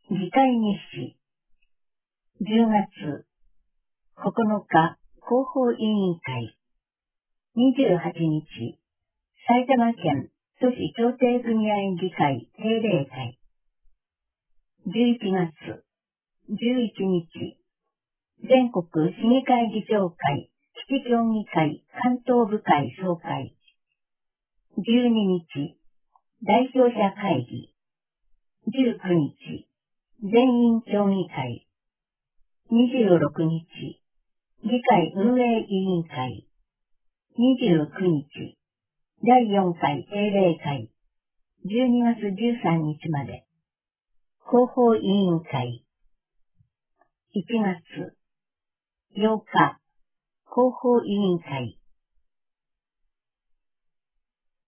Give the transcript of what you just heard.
議会日誌。10月9日、広報委員会。28日、埼玉県都市協定組合議会定例会。11月11日、全国市議会議長会基地協議会関東部会総会。12日、代表者会議。19日、全員協議会。26日、議会運営委員会。29日、第4回定例会。12月13日まで。広報委員会。1月8日、広報委員会。